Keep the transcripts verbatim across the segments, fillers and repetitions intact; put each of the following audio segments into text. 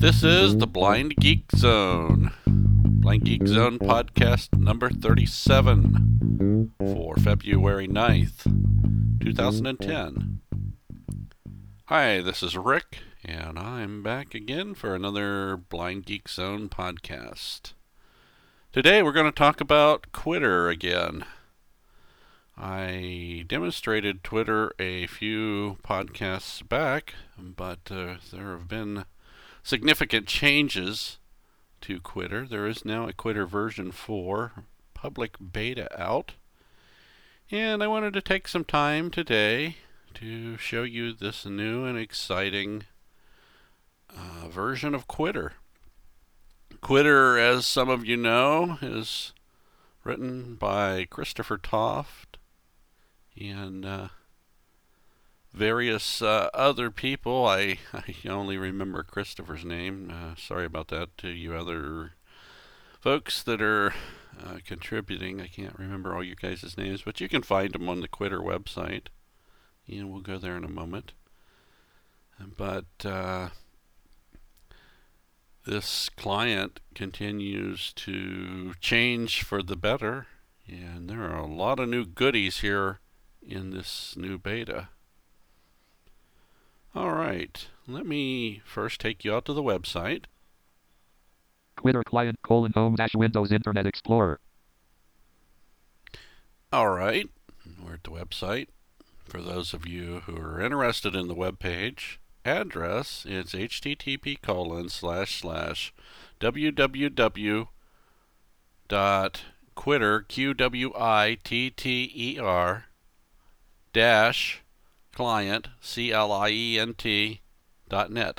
This is the Blind Geek Zone. Blind Geek Zone podcast number thirty-seven for February ninth, two thousand ten. Hi, this is Rick, and I'm back again for another Blind Geek Zone podcast. Today we're going to talk about Twitter again. I demonstrated Twitter a few podcasts back, but uh, there have been significant changes to Twitter. There is now a Twitter version four public beta out, and I wanted to take some time today to show you this new and exciting uh, version of Twitter. Twitter, as some of you know, is written by Christopher Toft and uh, various uh, other people. I, I only remember Christopher's name. Uh, sorry about that to you other folks that are uh, contributing. I can't remember all you guys' names, but you can find them on the Twitter website. And we'll go there in a moment. But uh, this client continues to change for the better, and there are a lot of new goodies here in this new beta. Alright, let me first take you out to the website. Twitter client colon home dash Windows Internet Explorer. Alright, we're at the website. For those of you who are interested in the web page, address is http colon slash slash www dot quitter q w i t t e r dash client c l i e n t dot net.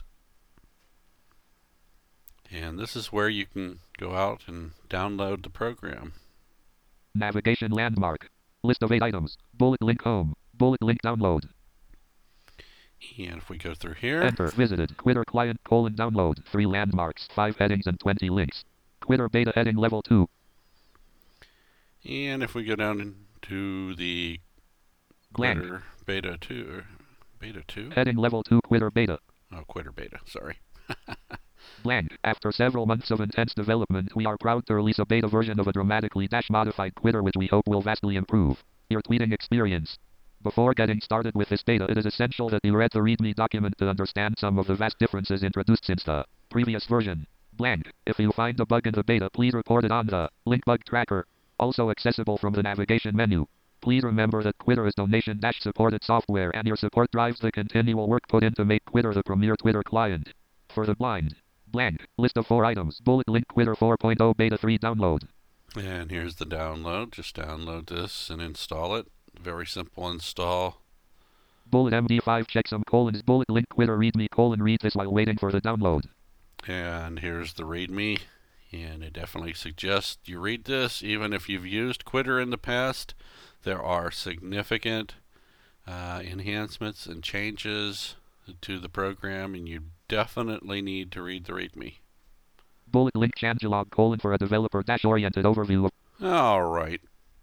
And this is where you can go out and download the program. Navigation landmark. List of eight items. Bullet link home. Bullet link download. And if we go through here. Enter. Visited. Twitter client colon download. Three landmarks. Five headings and twenty links. Twitter beta heading level two. And if we go down into the Blank. Twitter beta two. Or beta two? Heading level two Twitter beta. Oh, Twitter beta. Sorry. Blank. After several months of intense development, we are proud to release a beta version of a dramatically dash modified Twitter which we hope will vastly improve your tweeting experience. Before getting started with this beta, it is essential that you read the README document to understand some of the vast differences introduced since the previous version. Blank. If you find a bug in the beta, please report it on the link bug tracker, also accessible from the navigation menu. Please remember that Twitter is donation-supported software, and your support drives the continual work put in to make Twitter the premier Twitter client for the blind. Blank. List of four items. Bullet link Twitter four point oh beta three download. And here's the download. Just download this and install it. Very simple install. Bullet M D five checksum colons bullet link Twitter readme colon read this while waiting for the download. And here's the readme. And I definitely suggest you read this. Even if you've used Twitter in the past, there are significant uh, enhancements and changes to the program, and you definitely need to read the readme. Bullet link changelog colon for a developer dash oriented overview of. All right.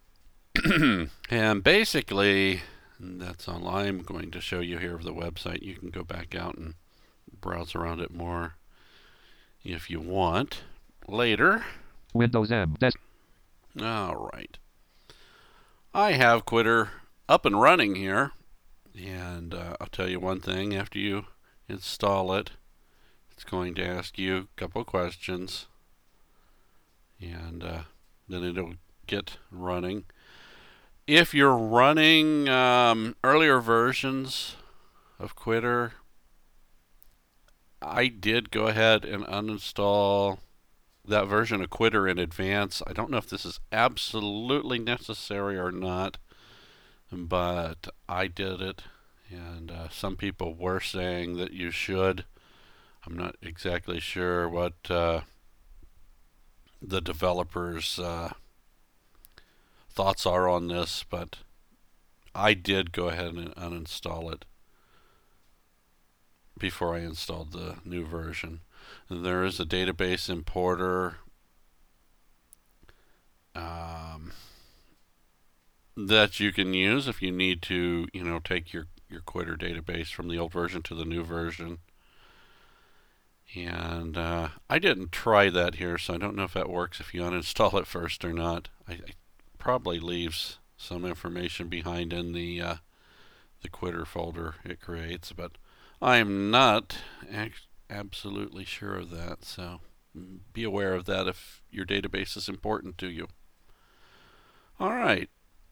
And basically, that's all I'm going to show you here of the website. You can go back out and browse around it more if you want later. Windows M. Des- all right. I have Twitter up and running here. And uh, I'll tell you one thing. After you install it, it's going to ask you a couple questions. And uh, then it'll get running. If you're running um, earlier versions of Twitter, I did go ahead and uninstall that version of Twitter in advance. I don't know if this is absolutely necessary or not, but I did it, and uh, some people were saying that you should. I'm not exactly sure what uh, the developers' uh, thoughts are on this, but I did go ahead and uninstall it before I installed the new version. And there is a database importer um, that you can use if you need to, you know, take your, your Twitter database from the old version to the new version. And uh, I didn't try that here, so I don't know if that works if you uninstall it first or not. I, I probably leaves some information behind in the uh, the quitter folder it creates, but I'm not ac- absolutely sure of that, so be aware of that if your database is important to you. All right.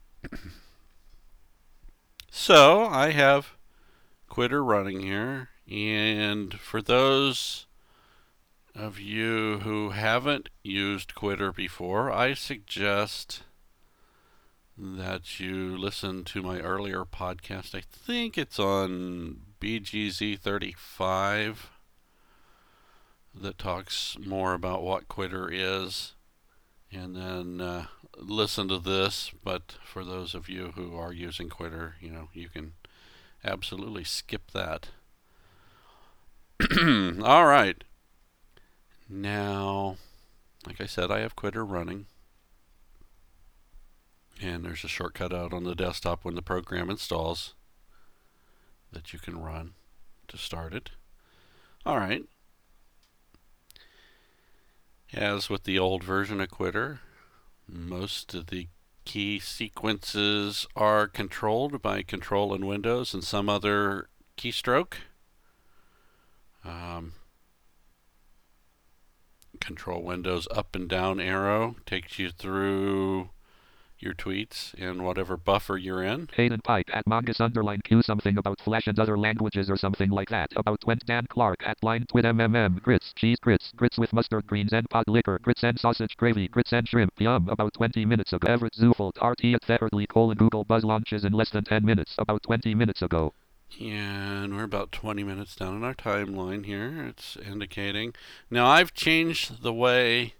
So I have Quitter running here, and for those of you who haven't used Quitter before, I suggest that you listen to my earlier podcast. I think it's on B G Z thirty-five that talks more about what Quitter is, and then uh, listen to this. But for those of you who are using Quitter, you know, you can absolutely skip that. All right. Now, like I said, I have Quitter running. And there's a shortcut out on the desktop when the program installs that you can run to start it. All right. As with the old version of Quitter, most of the key sequences are controlled by Control in Windows and some other keystroke. Um, Control Windows up and down arrow takes you through your tweets in whatever buffer you're in. Hayden Pike at Mongoose underline Q something about Flash and other languages or something like that. About Twent Dan Clark at line twit mmm grits, cheese grits, grits with mustard greens and pot liquor, grits and sausage gravy, grits and shrimp, yum. About twenty minutes ago. Everett Zufeld, R T at Theffertly, colon Google Buzz launches in less than ten minutes. About twenty minutes ago. And we're about twenty minutes down in our timeline here. It's indicating. Now I've changed the way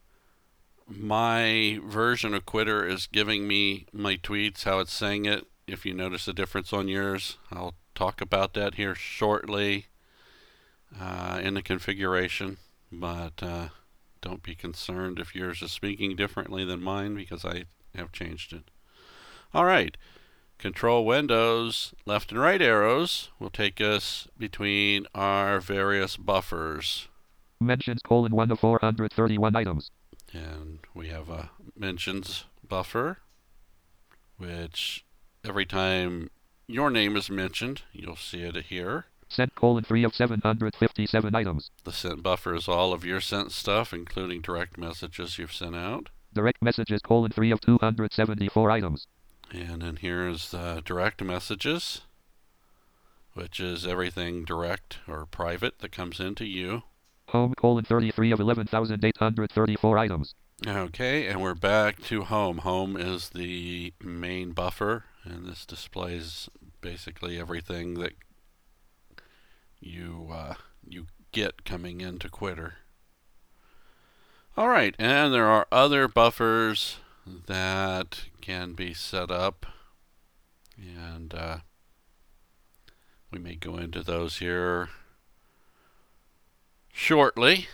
my version of Quitter is giving me my tweets, how it's saying it. If you notice a difference on yours, I'll talk about that here shortly uh, in the configuration. But uh, don't be concerned if yours is speaking differently than mine, because I have changed it. All right. Control Windows left and right arrows will take us between our various buffers. Mentions colon one of four hundred thirty-one items. And we have a mentions buffer, which every time your name is mentioned, you'll see it here. Sent colon three of seven hundred fifty-seven items. The sent buffer is all of your sent stuff, including direct messages you've sent out. Direct messages colon three of two hundred seventy-four items. And then here's uh, direct messages, which is everything direct or private that comes into you. Home colon thirty-three of eleven thousand eight hundred thirty-four items. Okay, and we're back to home. Home is the main buffer, and this displays basically everything that you uh, you get coming into Quitter. All right, and there are other buffers that can be set up, and uh, we may go into those here shortly.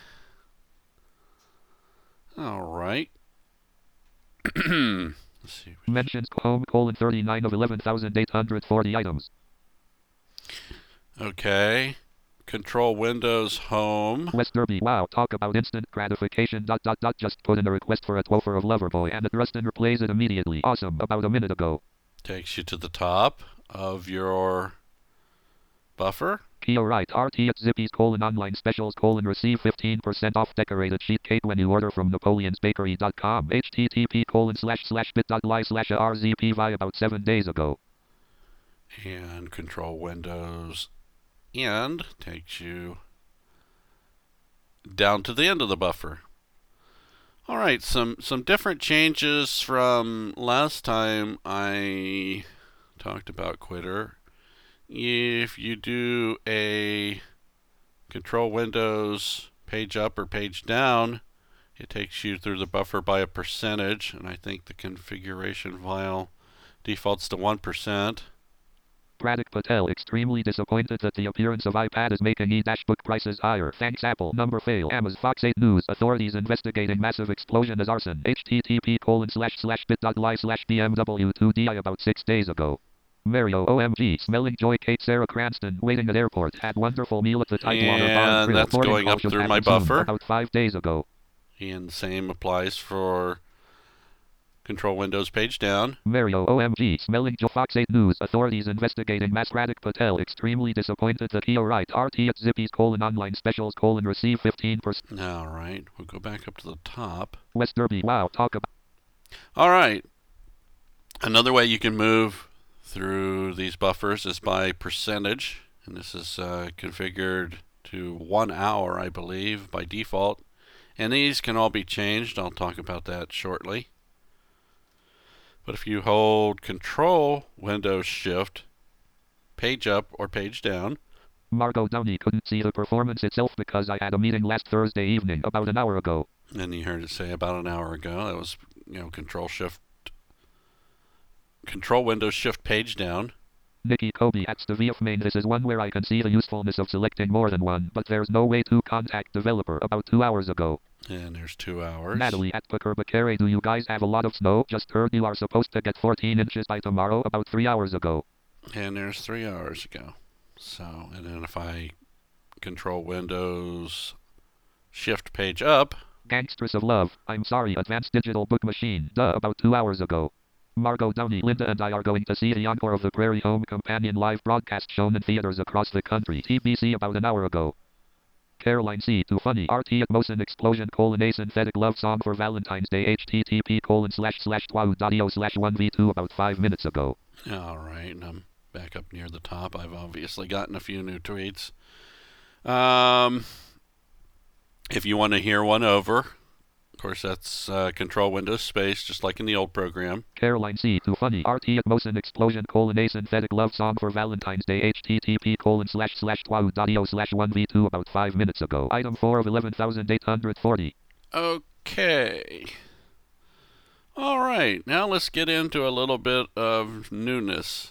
All right. Let's see. Mentions home colon thirty-nine of eleven thousand eight hundred forty items. Okay. Control Windows Home. West Derby. Wow. Talk about instant gratification. Dot dot dot. Just put in a request for a twofer of Loverboy and it Rustin replays it immediately. Awesome. About a minute ago. Takes you to the top of your buffer. Key right. R T at Zippy's colon online specials colon receive fifteen percent off decorated sheet cake when you order from napoleons bakery dot com. H T T P colon slash slash bit.ly slash R Z P V I about seven days ago. And Control Windows End takes you down to the end of the buffer. All right, some some different changes from last time I talked about Quitter. If you do a Control Windows page up or page down, it takes you through the buffer by a percentage, and I think the configuration file defaults to one percent. Pratik Patel extremely disappointed that the appearance of iPad is making e-book prices higher. Thanks Apple. Number fail. Amazon Fox eight News. Authorities investigating massive explosion as arson. H T T P colon slash slash bit.ly slash B M W two D I about six days ago. Mario O M G smelling joy Kate Sarah Cranston waiting at airport had wonderful meal at the Tidewater Bar and And Grill. that's Boarding going call up should through have my resumed buffer. about five days ago. And the same applies for control Windows page down. Mario O M G smelling joy. Fox eight News authorities investigating Masradik Patel extremely disappointed that he arrived. R T at Zippy's colon online specials colon receive fifteen percent. All right, we'll go back up to the top. West Derby. Wow, talk about. All right. Another way you can move through these buffers is by percentage, and this is uh, configured to one hour, I believe, by default. And these can all be changed. I'll talk about that shortly. But if you hold Control Windows Shift, page up or page down. Margot Downey couldn't see the performance itself because I had a meeting last Thursday evening about an hour ago. And you heard it say about an hour ago. That was, you know, Control Shift, Control Windows Shift page down. Nikki Kobe at Stevie main. This is one where I can see the usefulness of selecting more than one, but there's no way to contact developer about two hours ago. And there's two hours. Natalie at Bakere. Do you guys have a lot of snow? Just heard you are supposed to get fourteen inches by tomorrow about three hours ago. And there's three hours ago. So, and then if I Control Windows Shift page up. Gangsters of Love. I'm sorry, Advanced Digital Book Machine. Duh, about two hours ago. Margot Downey, Linda and I are going to see the encore of the Prairie Home Companion live broadcast shown in theaters across the country. T B C about an hour ago. Caroline C. Too funny. R T at Motion Explosion colon a synthetic love song for Valentine's Day. Http colon slash slash twau.io slash 1v2 about five minutes ago. All right, and I'm back up near the top. I've obviously gotten a few new tweets. Um, if you want to hear one over, of course, that's uh, Control Windows Space, just like in the old program. Caroline C. Too funny. R T at Motion Explosion colon a synthetic love song for Valentine's Day. Http colon slash slash twau.io slash 1v2 about five minutes ago. Item four of eleven thousand eight hundred forty. Okay. All right, now let's get into a little bit of newness.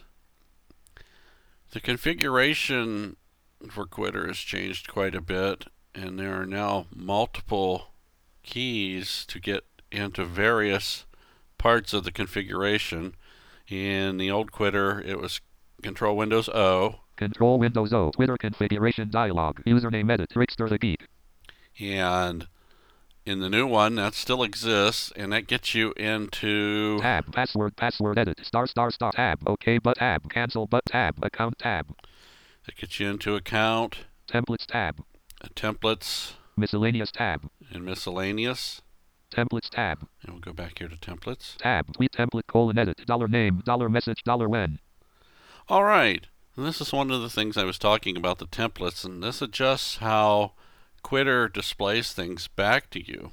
The configuration for Quitter has changed quite a bit, and there are now multiple keys to get into various parts of the configuration. In the old Quitter, it was Control Windows O. Control Windows O. Twitter configuration dialog. Username edit. Trickster the Geek. And in the new one, that still exists, and that gets you into Tab. Password. Password edit. Star star star. Tab. OK but tab. Cancel but tab. Account tab. That gets you into Account. Templates tab. Uh, templates. Miscellaneous tab. And Miscellaneous. Templates tab. And we'll go back here to Templates. Tab. Tweet template colon edit. Dollar name. Dollar message. Dollar when. All right. And this is one of the things I was talking about, the templates, and this adjusts how Quitter displays things back to you.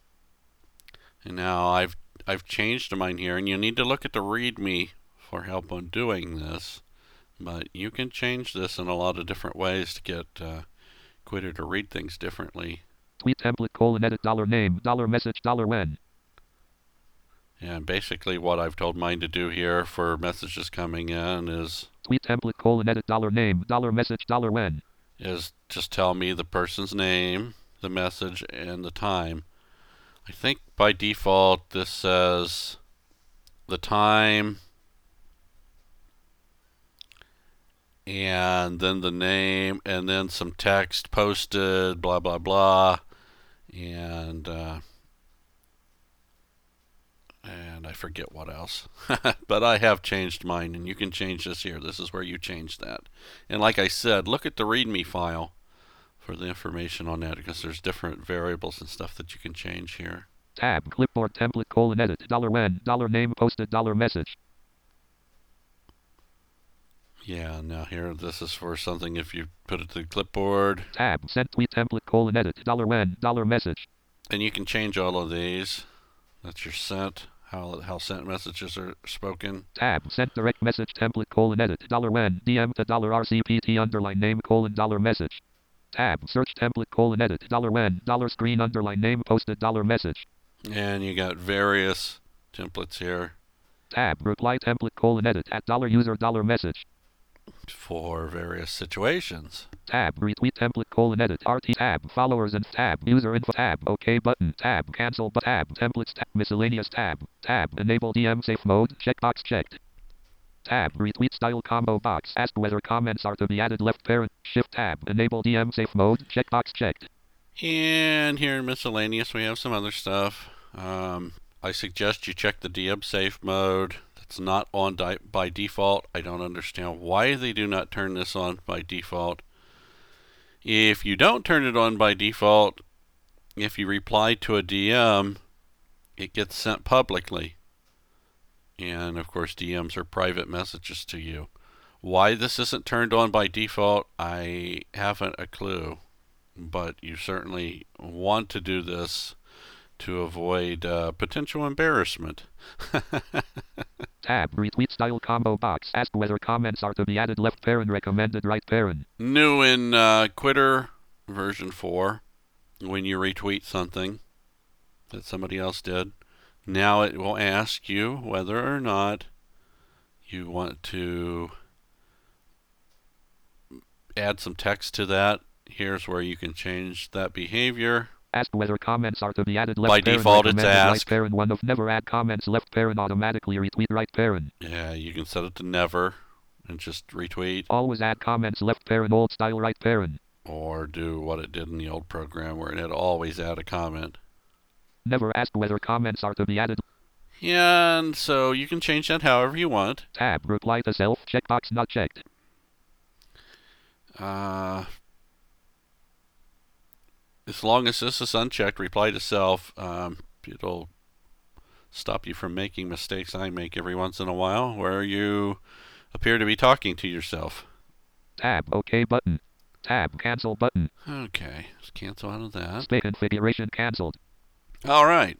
And now I've I've changed mine here, and you need to look at the README for help on doing this. But you can change this in a lot of different ways to get uh, Quitter to read things differently. Tweet template colon edit dollar name dollar message dollar when. And basically what I've told mine to do here for messages coming in is tweet template colon edit dollar name dollar message dollar when. Is just tell me the person's name, the message, and the time. I think by default this says the time and then the name and then some text posted, blah blah blah, and uh, and I forget what else. But I have changed mine, and you can change this here. This is where you change that. And like I said, look at the README file for the information on that, because there's different variables and stuff that you can change here. Tab. Clipboard template colon edit. Dollar when. Dollar name posted. Dollar message. Yeah, now here, this is for something if you put it to the clipboard. Tab. Sent tweet template colon edit. Dollar when. Dollar message. And you can change all of these. That's your sent. How how sent messages are spoken. Tab. Sent direct message template colon edit. Dollar when. D M to dollar R C P T underline name colon dollar message. Tab. Search template colon edit. Dollar when. Dollar screen underline name posted dollar message. And you got various templates here. Tab. Reply template colon edit at dollar user dollar message. For various situations. Tab. Retweet template colon edit. R T tab. Followers and tab. User info tab. OK button. Tab. Cancel but tab. Templates tab. Miscellaneous tab. Tab. Enable D M safe mode. Checkbox checked. Tab. Retweet style combo box. Ask whether comments are to be added. Left parent. Shift tab. Enable D M safe mode. Checkbox checked. And here in miscellaneous, we have some other stuff. Um, I suggest you check the D M safe mode. That's not on di- by default. I don't understand why they do not turn this on by default. If you don't turn it on by default, if you reply to a D M, it gets sent publicly. And of course, D Ms are private messages to you. Why this isn't turned on by default, I haven't a clue. But you certainly want to do this to avoid uh, potential embarrassment. Tab. Retweet style combo box. Ask whether comments are to be added. Left parent. Recommended. Right parent. New in uh, Quitter version four, when you retweet something that somebody else did, now it will ask you whether or not you want to add some text to that. Here's where you can change that behavior. Ask whether comments are to be added. Left By parent. default, it's Recommended. Right ask. parent. One of never add comments. Left parent. Automatically retweet. Right parent. Yeah, you can set it to never and just retweet. Always add comments. Left parent. Old style. Right parent. Or do what it did in the old program where it had always add a comment. Never ask whether comments are to be added. And so you can change that however you want. Tab. Reply to self. Checkbox not checked. Uh, as long as this is unchecked, reply to self, um, it'll stop you from making mistakes I make every once in a while where you appear to be talking to yourself. Tab. OK button. Tab. Cancel button. Okay, let's cancel out of that. Space configuration cancelled. All right.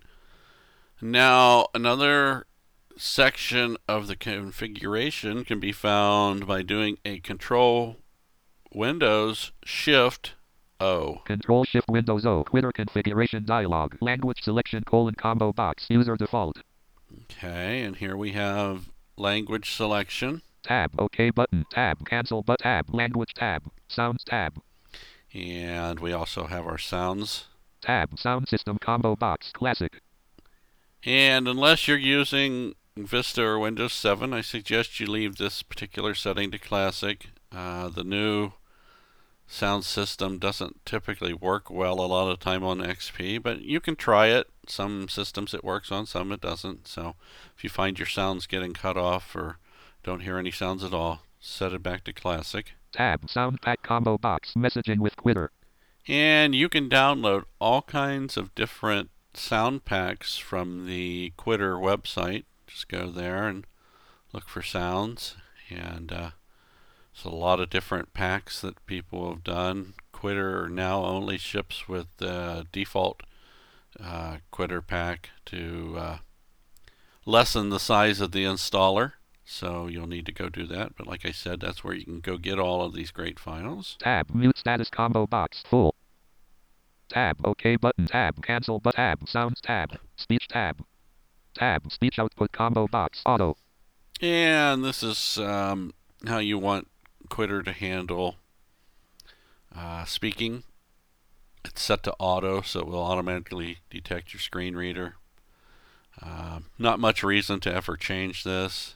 Now, another section of the configuration can be found by doing a Control Windows Shift O. Control Shift Windows O. Quitter configuration dialog. Language selection colon combo box. User default. Okay, and here we have language selection. Tab. OK button. Tab. Cancel but tab. Language tab. Sounds tab. And we also have our sounds. Tab. Sound system combo box. Classic. And unless you're using Vista or Windows seven, I suggest you leave this particular setting to Classic. Uh, the new sound system doesn't typically work well a lot of time on X P, but you can try it. Some systems it works on, some it doesn't. So if you find your sounds getting cut off or don't hear any sounds at all, set it back to Classic. Tab. Sound pack combo box. Messaging with Quitter. And you can download all kinds of different sound packs from the Quitter website. Just go there and look for sounds. And uh, there's a lot of different packs that people have done. Quitter now only ships with the default uh, Quitter pack to uh, lessen the size of the installer. So you'll need to go do that. But like I said, that's where you can go get all of these great files. Tab. Mute status combo box. Full. Tab. OK button. Tab. Cancel but tab. Sounds tab. Speech tab. Tab. Speech output combo box. Auto. And this is um, how you want Quitter to handle uh, speaking. It's set to auto, so it will automatically detect your screen reader. Uh, not much reason to ever change this,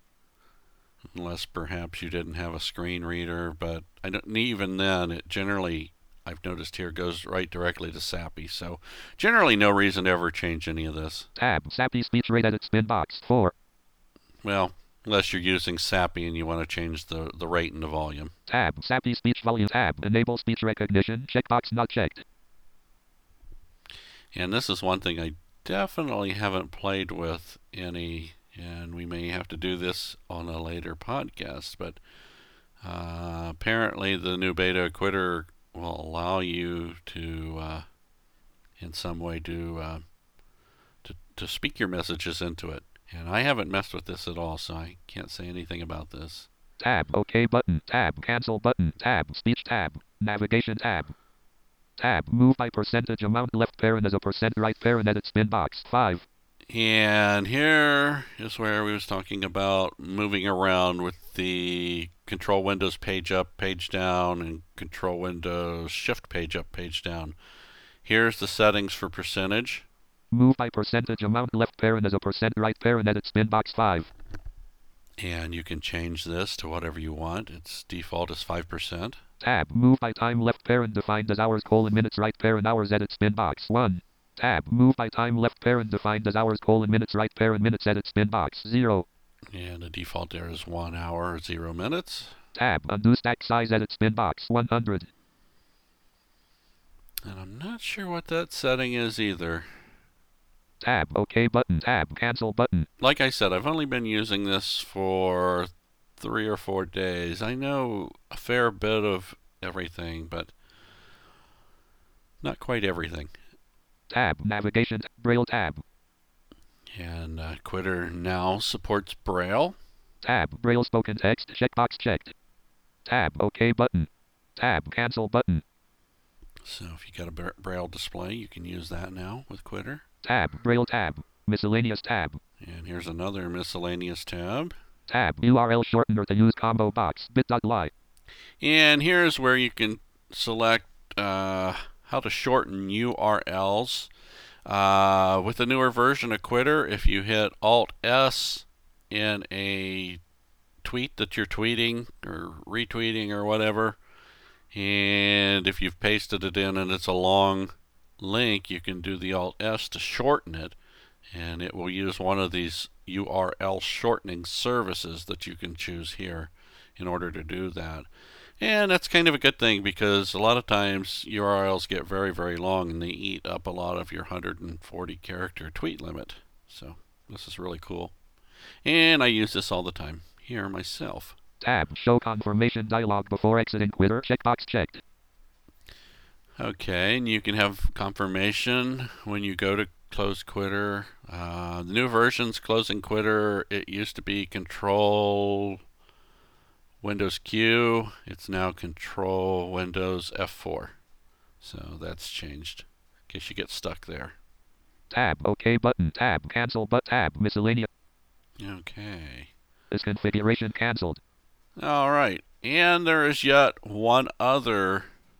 unless perhaps you didn't have a screen reader. But I don't, even then, it generally, I've noticed here, goes right directly to SAPI. So generally no reason to ever change any of this. Tab. SAPI speech rate edit spin box. four. Well, unless you're using SAPI and you want to change the, the rate and the volume. Tab. SAPI speech volume. Tab. Enable speech recognition. Checkbox not checked. And this is one thing I definitely haven't played with any, and we may have to do this on a later podcast, but uh, apparently the new beta Quitter will allow you to uh, in some way do uh, to, to speak your messages into it. And I haven't messed with this at all, so I can't say anything about this. Tab. OK button. Tab. Cancel button. Tab. Speech tab. Navigation tab. Tab. Move by percentage amount. Left parent as a percent. Right parent edit spin box. five. And here is where we was talking about moving around with the Control Windows page up, page down, and Control Windows Shift page up, page down. Here's the settings for percentage. Move by percentage amount. Left parent as a percent. Right parent edit spin box. five. And you can change this to whatever you want. Its default is five percent. Tab. Move by time left parent defined as hours colon minutes right parent hours edit spin box. one. Tab. Move by time left parent defined as hours colon minutes right parent minutes edit spin box. zero. And the default there is one hour, zero minutes. Tab. Undo stack size edit spin box. one hundred. And I'm not sure what that setting is either. Tab. OK button. Tab. Cancel button. Like I said, I've only been using this for three or four days. I know a fair bit of everything, but not quite everything. Tab. Navigation. Braille tab. And uh, Quitter now supports Braille. Tab. Braille spoken text. Checkbox checked. Tab. OK button. Tab. Cancel button. So if you got a Braille display, you can use that now with Quitter. Tab. Braille tab. Miscellaneous tab. And here's another miscellaneous tab. Tab. U R L shortener to use combo box. Bit.ly. And here's where you can select uh, how to shorten U R Ls. Uh, with the newer version of Quitter, if you hit Alt S in a tweet that you're tweeting or retweeting or whatever, and if you've pasted it in and it's a long link, you can do the Alt S to shorten it, and it will use one of these U R L shortening services that you can choose here in order to do that. And that's kind of a good thing because a lot of times U R Ls get very, very long and they eat up a lot of your one hundred forty character tweet limit. So this is really cool. And I use this all the time here myself. Tab. Show confirmation dialog before exiting Quitter. Checkbox checked. Okay, and you can have confirmation when you go to close Quitter. Uh, the new version's closing Quitter. It used to be Control Windows Q. It's now Control Windows F four. So that's changed in case you get stuck there. Tab. OK button. Tab. Cancel but tab. Miscellaneous. Okay. This configuration cancelled. All right. And there is yet one other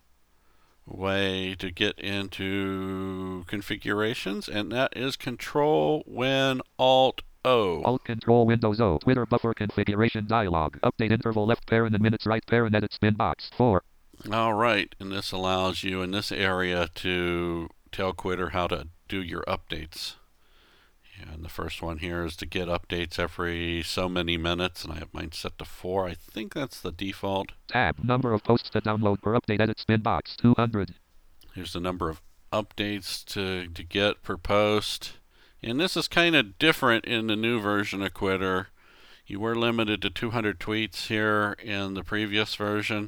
way to get into configurations, and that is Control Win Alt O. Alt Control Windows O. Quitter buffer configuration dialog. Update interval left parent and minutes right parent edit spin box. four. All right. And this allows you in this area to tell Quitter how to do your updates. And the first one here is to get updates every so many minutes, and I have mine set to four. I think that's the default. Tab. Number of posts to download per update edit spin box. two hundred. Here's the number of updates to, to get per post. And this is kind of different in the new version of Quitter. You were limited to two hundred tweets here in the previous version.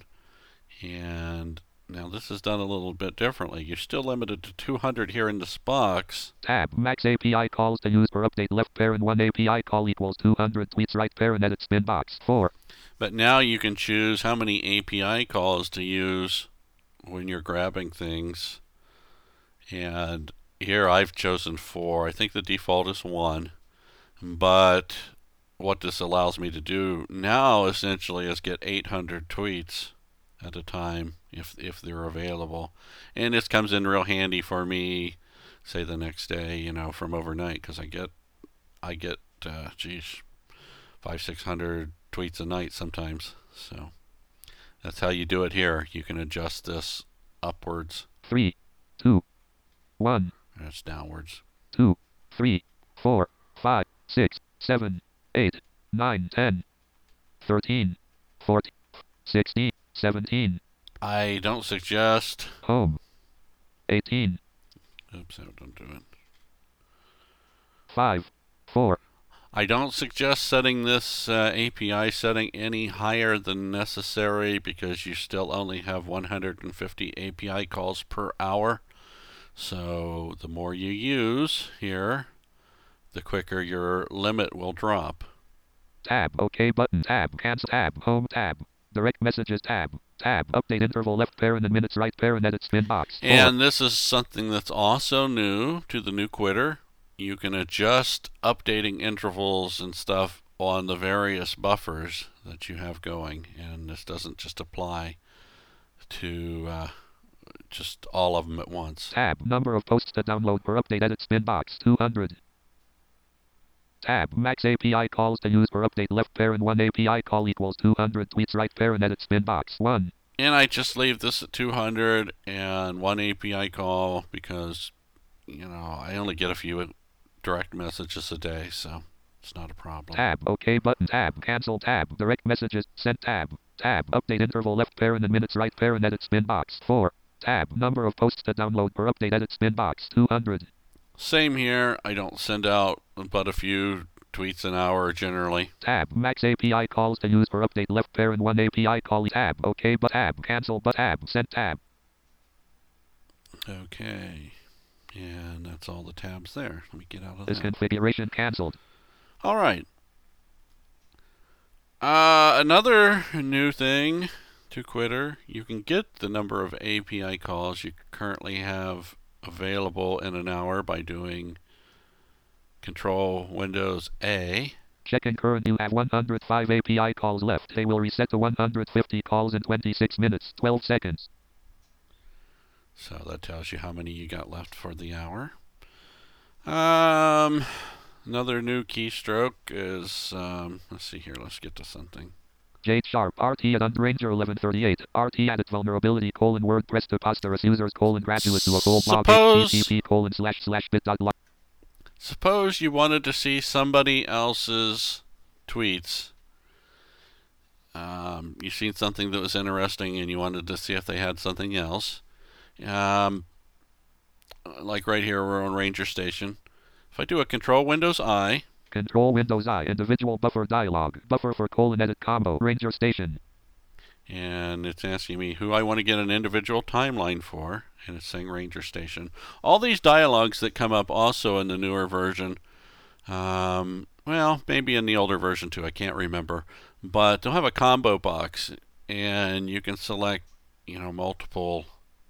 And now this is done a little bit differently. You're still limited to two hundred here in this box. Tab. Max A P I calls to use per update left parent one A P I call equals two hundred tweets right parent edit spin box. four. But now you can choose how many A P I calls to use when you're grabbing things. And here I've chosen four. I think the default is one. But what this allows me to do now essentially is get eight hundred tweets at a time if if they're available. And this comes in real handy for me, say the next day, you know, from overnight, because I get I get uh, geez, five six hundred tweets a night sometimes. So that's how you do it here. You can adjust this upwards. three, two, one. That's downwards. two, three, four, five, six, seven, eight, nine, ten, thirteen, fourteen, sixteen, seventeen. I don't suggest. Home. eighteen. Oops, I don't do it. five, four. I don't suggest setting this uh, A P I setting any higher than necessary because you still only have one hundred fifty A P I calls per hour. So the more you use here, the quicker your limit will drop. Tab. OK button. Tab. Cancel. Tab. Home tab. Direct messages tab. Tab. Update interval left parent and minutes right parent edit spin box. four. And this is something that's also new to the new Quitter. You can adjust updating intervals and stuff on the various buffers that you have going. And this doesn't just apply to uh, just all of them at once. Tab. Number of posts to download per update edit spin box. two hundred. Tab. Max A P I calls to use per update. Left parent one A P I call equals two hundred tweets. Right parent edit spin box one. And I just leave this at two hundred and one A P I call because, you know, I only get a few direct messages a day, so it's not a problem. Tab. OK button. Tab. Cancel. Tab. Direct messages. Sent. Tab. Tab. Update interval. Left parent and minutes. Right parent edit spin box four. Tab. Number of posts to download per update. Edit spin box two hundred. Same here. I don't send out but a few tweets an hour generally. Tab. Max A P I calls to use per update. Left parent one A P I call. Tab. OK but tab. Cancel but tab. Sent. Tab. Okay. And that's all the tabs there. Let me get out of This that. configuration cancelled. All right. Uh, another new thing to Quitter, you can get the number of A P I calls you currently have available in an hour by doing Control Windows A. Checking current. You have one hundred five A P I calls left. They will reset to one hundred fifty calls in twenty-six minutes, twelve seconds. So that tells you how many you got left for the hour. Um, another new keystroke is, um, let's see here, let's get to something. Jade Sharp, R T at Ranger eleven thirty-eight, R T added vulnerability, colon WordPress to posterous users, colon graduate to a full blog, Suppose- H T T P colon slash slash bit dot li- Suppose you wanted to see somebody else's tweets. Um, you've seen something that was interesting and you wanted to see if they had something else. Um, like right here, we're on Ranger Station. If I do a Control Windows I, Control Windows I, individual buffer dialog, buffer for colon edit combo, Ranger Station. and it's asking me who I want to get an individual timeline for, and it's saying Ranger Station. All these dialogues that come up also in the newer version, um, well, maybe in the older version too, I can't remember, but they'll have a combo box, and you can select, you know, multiple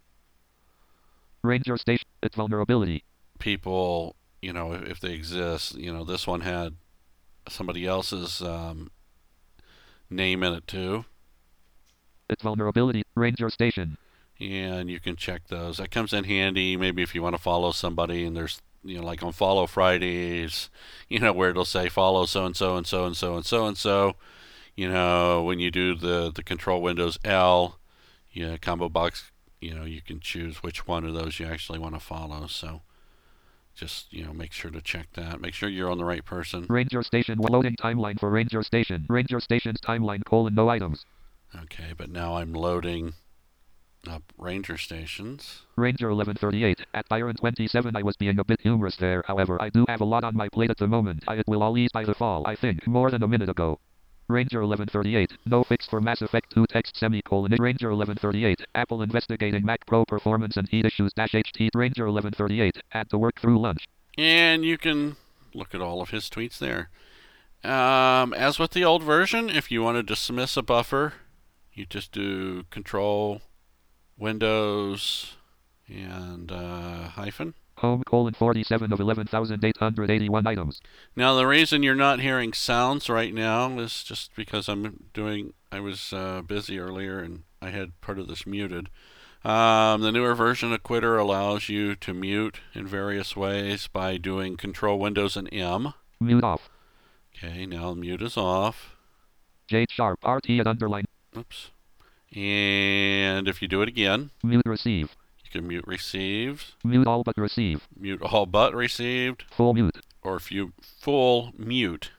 Ranger Station, its vulnerability. people, you know, if, if they exist. You know, this one had somebody else's um, name in it too, Its vulnerability, Ranger Station. and you can check those. That comes in handy maybe if you want to follow somebody, and there's, you know, like on Follow Fridays, you know, where it'll say follow so and so and so and so and so and so. You know, when you do the the Control Windows L, yeah, combo box, you know, you can choose which one of those you actually want to follow. So just, you know, make sure to check that. Make sure you're on the right person. Ranger Station, loading timeline for Ranger Station. Ranger Station's timeline, colon, no items. Okay, but now I'm loading up Ranger Stations. Ranger eleven thirty-eight, at Byron twenty-seven. I was being a bit humorous there, however, I do have a lot on my plate at the moment. I, it will all ease by the fall, I think, more than a minute ago. Ranger eleven thirty-eight, no fix for Mass Effect two text semicolon. Ranger eleven thirty-eight, Apple investigating Mac Pro performance and heat issues dash H T. Ranger eleven thirty-eight, add to work through lunch. And you can look at all of his tweets there. Um, as with the old version, if you want to dismiss a buffer, you just do Control Windows and uh, hyphen. Home colon forty-seven of eleven thousand eight hundred eighty-one items. Now the reason you're not hearing sounds right now is just because I'm doing, I was uh, busy earlier and I had part of this muted. Um, the newer version of Quitter allows you to mute in various ways by doing Control Windows and M. Mute off. Okay, now the mute is off. Jade Sharp, R T at underline. Oops. And if you do it again, Mute receive. you can mute received, Mute all but receive. mute all but received, Full mute. or if you full mute.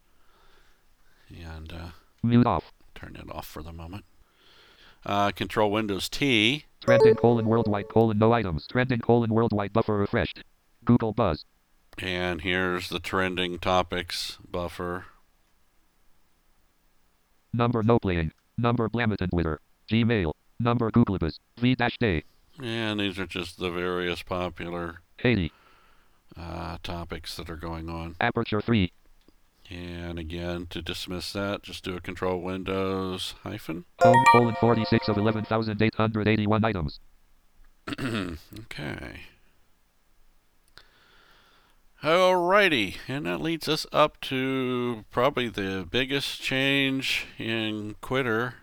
And uh, Mute off. turn it off for the moment. Uh, Control Windows T. Trending colon worldwide colon no items. Trending colon worldwide buffer refreshed. Google Buzz. And here's the trending topics buffer. Number no playing. Number Blamiton Twitter. Gmail. Number Googlebuzz. V-day. And these are just the various popular eighty. uh, topics that are going on. Aperture three. And again, to dismiss that, just do a Control Windows hyphen. Home colon forty-six of eleven thousand eight hundred eighty-one items. Okay. Alrighty, and that leads us up to probably the biggest change in Quitter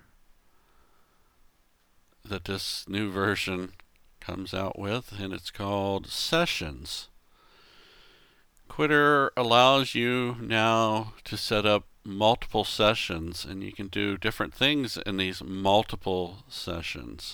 that this new version comes out with, and it's called Sessions. Quitter allows you now to set up multiple sessions, and you can do different things in these multiple sessions.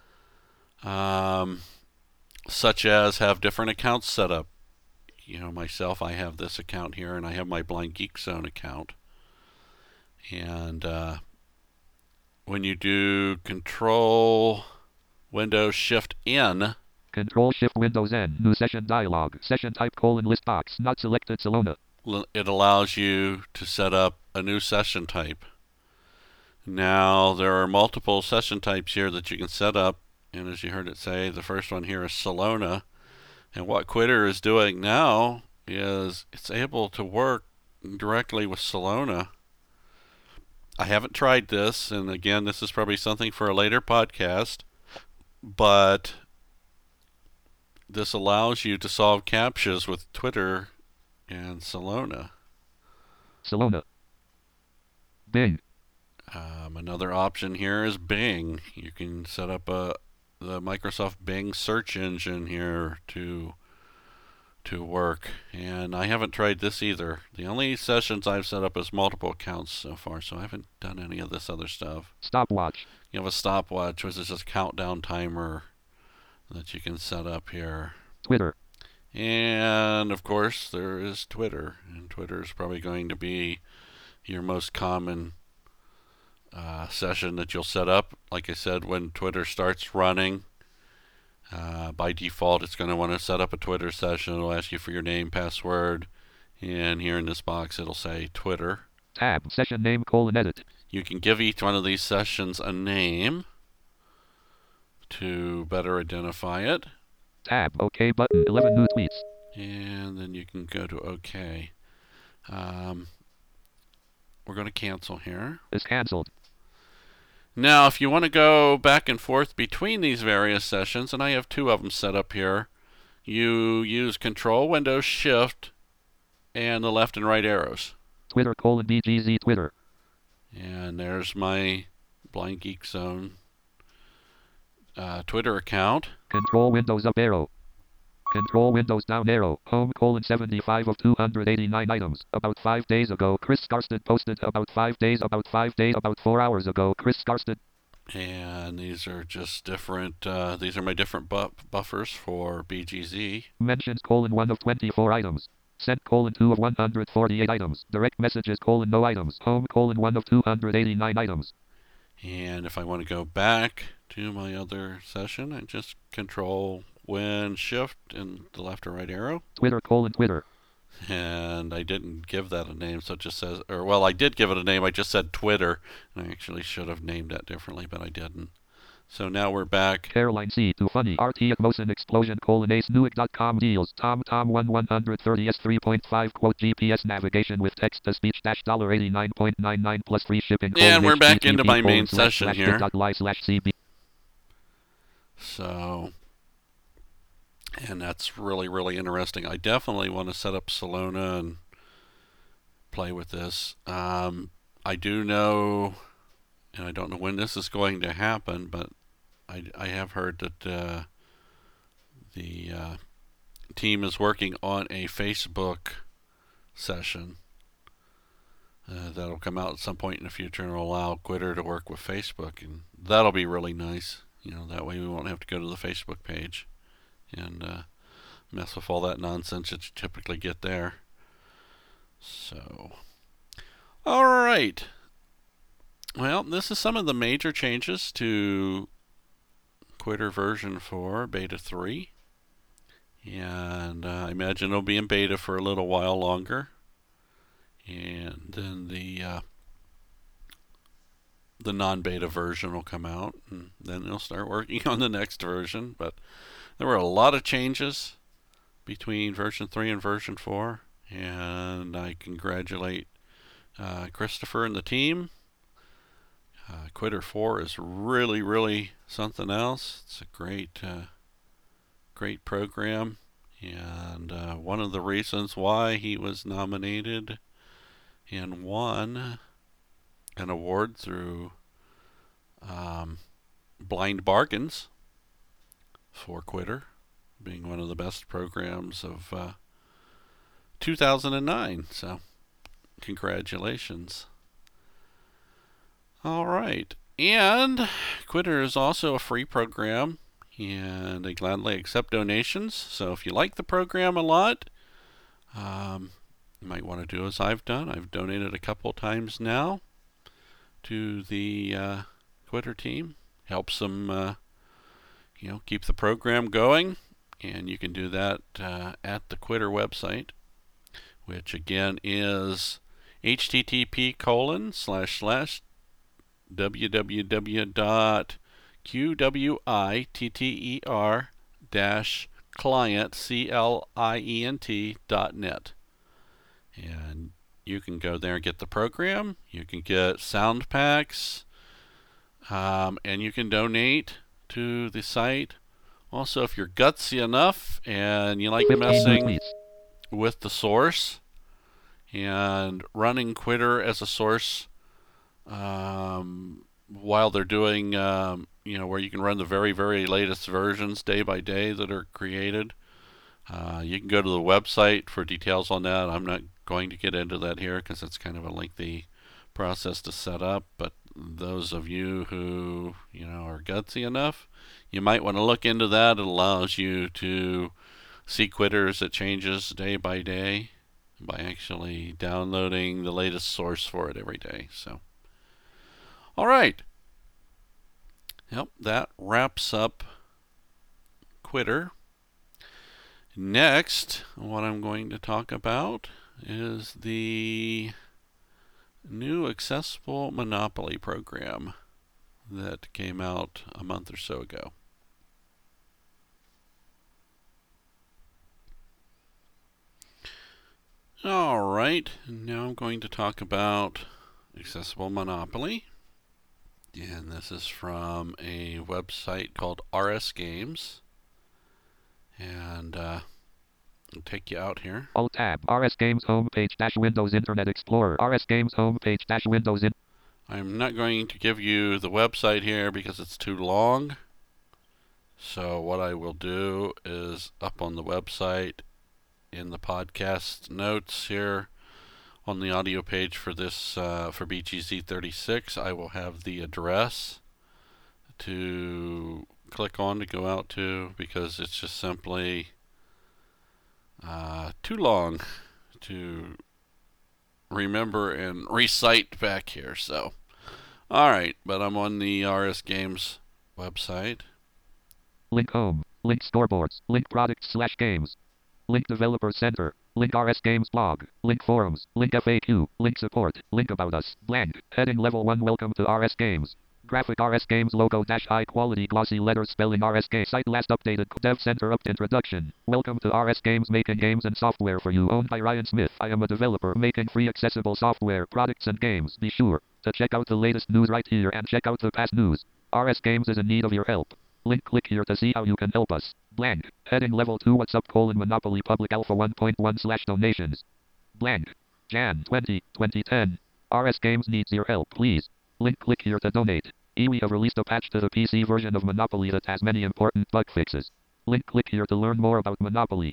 Um, such as have different accounts set up. You know, myself, I have this account here, and I have my Blind Geek Zone account. And uh, when you do Control Windows Shift N, Control Shift Windows N. New session dialog. Session type colon list box. Not selected. Salona. it allows you to set up a new session type. Now, there are multiple session types here that you can set up. And as you heard it say, the first one here is Salona. And what Quitter is doing now is it's able to work directly with Salona. I haven't tried this, and again, this is probably something for a later podcast, but this allows you to solve CAPTCHAs with Twitter and Salona. Salona. Bing. Um, another option here is Bing. You can set up a the Microsoft Bing search engine here to to work, and I haven't tried this either. The only sessions I've set up is multiple accounts so far, so I haven't done any of this other stuff. Stopwatch. You have a stopwatch, which is just a countdown timer that you can set up here. Twitter. And of course there is Twitter, and Twitter is probably going to be your most common uh, session that you'll set up. Like I said, when Twitter starts running, uh, by default it's going to want to set up a Twitter session. It'll ask you for your name, password, and here in this box it'll say Twitter. Tab. Session name colon edit. You can give each one of these sessions a name to better identify it. Tab. OK button. eleven new tweets. And then you can go to OK. Um, we're going to cancel here. Is cancelled. Now, if you want to go back and forth between these various sessions, and I have two of them set up here, you use Control Windows Shift and the left and right arrows. Twitter colon B G Z Twitter. And there's my Blind Geek Zone uh, Twitter account. Control Windows up arrow. Control Windows down arrow. Home colon seventy-five of two hundred eighty-nine items. About five days ago, Chris Skarstead posted about five days, about five days, about four hours ago, Chris Skarstead. And these are just different, uh, these are my different bu- buffers for B G Z. Mentions colon one of twenty-four items. Sent colon two of one hundred forty-eight items. Direct messages colon no items. Home colon one of two hundred eighty-nine items. And if I want to go back to my other session, I just Control Win Shift and the left or right arrow. Twitter colon Twitter. And I didn't give that a name, so it just says, or well, I did give it a name. I just said Twitter, and I actually should have named that differently, but I didn't. So now we're back. Caroline C. Too funny. R T at Motion Explosion colon ace newegg dot com deals. Tom Tom one one thirty S three point five quote G P S navigation with text to speech dash dollar eighty nine point nine nine plus free shipping. And we're back into my main session here. Slash C B. So, and that's really, really interesting. I definitely want to set up Salona and play with this. Um, I do know, and I don't know when this is going to happen, but I, I have heard that uh, the uh, team is working on a Facebook session uh, that'll come out at some point in the future and will allow Quitter to work with Facebook, and that'll be really nice. You know, that way we won't have to go to the Facebook page and uh, mess with all that nonsense that you typically get there. So, all right. Well, this is some of the major changes to Quitter version four, beta three. And uh, I imagine it'll be in beta for a little while longer. And then the uh, the non-beta version will come out, and then they'll start working on the next version. But there were a lot of changes between version three and version four, and I congratulate uh, Christopher and the team. Uh, Quitter four is really, really something else. It's a great, uh, great program, and uh, one of the reasons why he was nominated and won an award through um, Blind Bargains for Quitter, being one of the best programs of uh, two thousand nine. So, congratulations. All right. And Quitter is also a free program, and they gladly accept donations. So if you like the program a lot, um, you might want to do as I've done. I've donated a couple times now to the uh, Quitter team. Helps them, uh, you know, keep the program going, and you can do that uh, at the Quitter website, which again is http colon slash slash www dot qwitter dash client c l i e n t dot net, and you can go there and get the program. You can get sound packs, um, and you can donate to the site. Also, if you're gutsy enough and you like messing with the source and running Quitter as a source, um, while they're doing, um, you know, where you can run the very, very latest versions day by day that are created, uh, you can go to the website for details on that. I'm not going to get into that here because it's kind of a lengthy process to set up, but those of you who, you know, are gutsy enough, you might want to look into that. It allows you to see Quitter as it changes day by day by actually downloading the latest source for it every day. So, all right. Yep, that wraps up Quitter. Next, what I'm going to talk about is the new Accessible Monopoly program that came out a month or so ago. All right, now I'm going to talk about Accessible Monopoly. And this is from a website called R S Games. And uh, I'll take you out here. Alt tab. R S Games homepage dash Windows Internet Explorer. R S Games homepage dash Windows in. I'm not going to give you the website here because it's too long. So what I will do is up on the website in the podcast notes here on the audio page for this uh, for B G Z thirty-six, I will have the address to click on to go out to, because it's just simply uh, too long to remember and recite back here. So, all right, but I'm on the R S Games website. Link home. Link scoreboards. Link products slash games. Link developer center. Link R S Games blog. Link forums. Link F A Q. Link support. Link about us. Blank. Heading level one. Welcome to R S Games. Graphic R S Games logo dash high quality glossy letters spelling R S Games. Site last updated. Dev Center up introduction. Welcome to R S Games, making games and software for you. Owned by Ryan Smith. I am a developer making free accessible software, products and games. Be sure to check out the latest news right here and check out the past news. R S Games is in need of your help. Link click here to see how you can help us. Blank. Heading level two. What's up colon Monopoly public alpha one point one slash donations. Blank. Jan twentieth, twenty ten. R S Games needs your help, please. Link click here to donate. E we have released a patch to the P C version of Monopoly that has many important bug fixes. Link click here to learn more about Monopoly.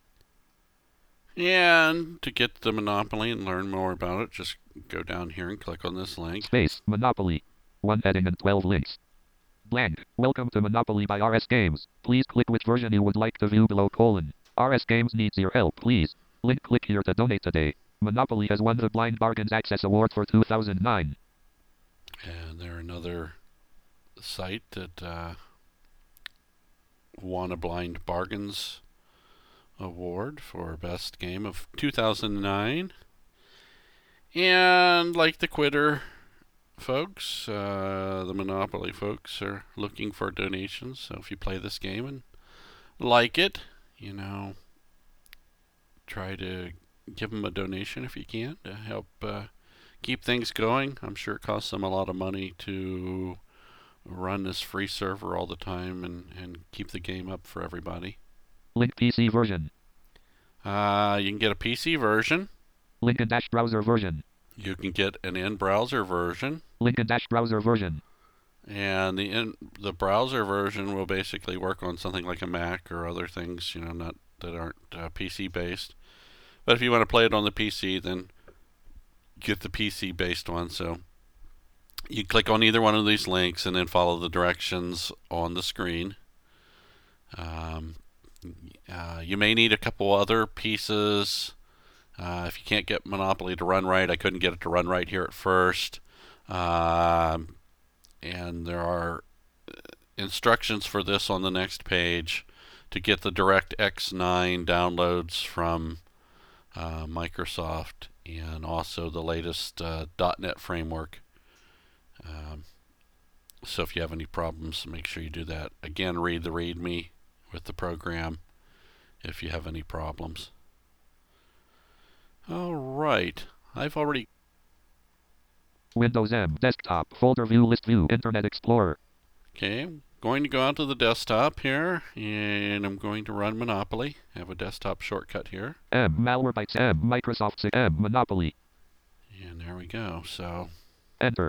And to get the Monopoly and learn more about it, just go down here and click on this link. Space Monopoly. One heading and twelve links. Blank. Welcome to Monopoly by R S Games. Please click which version you would like to view below colon. R S Games needs your help, please. Link click here to donate today. Monopoly has won the Blind Bargains Access Award for two thousand nine. And there another site that uh, won a Blind Bargains Award for Best Game of two thousand nine. And like the Quitter folks, uh, the Monopoly folks are looking for donations. So if you play this game and like it, you know, try to give them a donation if you can to help uh, keep things going. I'm sure it costs them a lot of money to run this free server all the time and, and keep the game up for everybody. Link P C version. Uh, you can get a P C version. Link and dash browser version. You can get an in-browser version. Link and dash browser version. And the in, the browser version will basically work on something like a Mac or other things, you know, not that aren't uh, P C based. But if you want to play it on the P C, then get the P C-based one. So you click on either one of these links and then follow the directions on the screen. Um, uh, you may need a couple other pieces. Uh, if you can't get Monopoly to run right, I couldn't get it to run right here at first. Um, and there are instructions for this on the next page to get the DirectX nine downloads from uh, Microsoft, and also the latest uh, dot net framework. Um, so if you have any problems, make sure you do that. Again, read the README with the program if you have any problems. All right, I've already... Windows M, desktop, folder view, list view, Internet Explorer. Okay, I'm going to go out to the desktop here, and I'm going to run Monopoly. I have a desktop shortcut here. M, Malwarebytes, M, Microsoft, M, Monopoly. And there we go, so... Enter.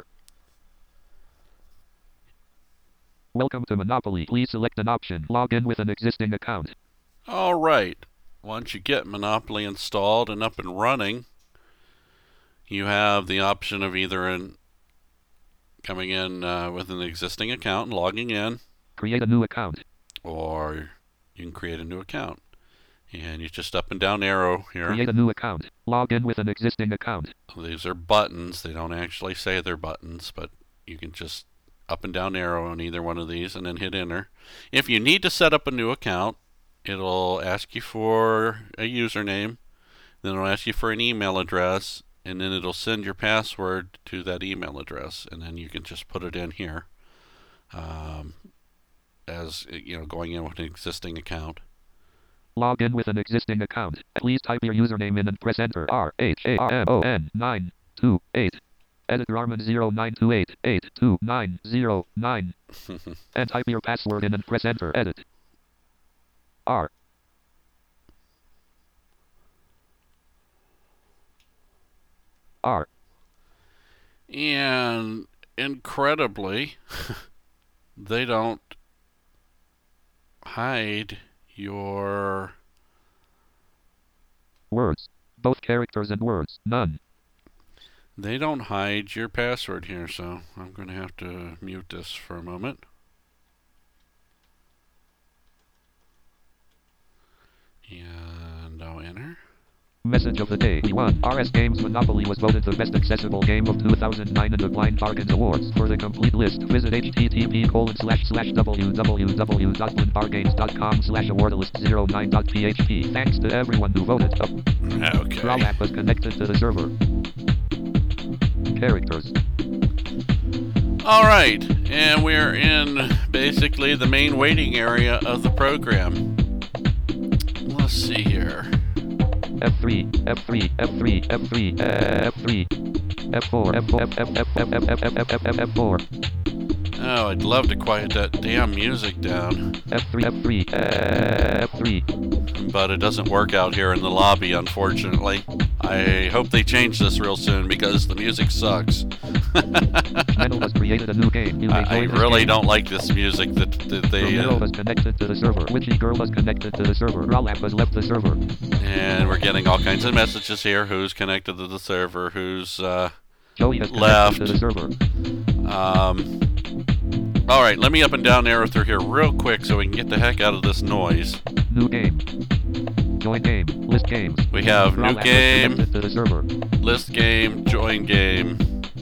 Welcome to Monopoly. Please select an option. Log in with an existing account. All right. Once you get Monopoly installed and up and running, you have the option of either in coming in uh, with an existing account and logging in. Create a new account. Or you can create a new account. And you just up and down arrow here. Create a new account. Log in with an existing account. These are buttons. They don't actually say they're buttons, but you can just up and down arrow on either one of these and then hit enter. If you need to set up a new account, it'll ask you for a username, then it'll ask you for an email address, and then it'll send your password to that email address, and then you can just put it in here um, as, you know, going in with an existing account. Log in with an existing account. Please type your username in and press enter. R H A R M O N nine two eight. Edit Rahman zero nine two eight eight two nine zero nine. And type your password in and press enter. Edit. R. R. And incredibly, they don't hide your words. Both characters and words. None. They don't hide your password here, so I'm going to have to mute this for a moment. And I'll enter. Message of the day. We won. R S Games Monopoly was voted the best accessible game of two thousand nine in the Blind Bargains Awards. For the complete list, visit http colon slash slash www.blindbargains.com slash awardlist09.php. Thanks to everyone who voted. Oh. Okay. Rawlap was connected to the server. Characters. All right, and we're in basically the main waiting area of the program. Let's see here. F three, F three, F three, F three, F three, F four, F four, F F F F F F F F F F four. Oh, I'd love to quiet that damn music down. F three, F three, F three. But it doesn't work out here in the lobby, unfortunately. I hope they change this real soon because the music sucks. Menno has created a new game. You may I, I join this really game. don't like this music that, that they... Romero Uh, has connected to the server. Witchy Girl has connected to the server. Rawlap has left the server. and we're getting all kinds of messages here. Who's connected to the server? Who's uh, Joey has left? connected to the server. Um, all right, let me up and down arrow through here real quick so we can get the heck out of this noise. New game. Join game. List games. We have new Rawlap has game, connected to the server. list game, join game.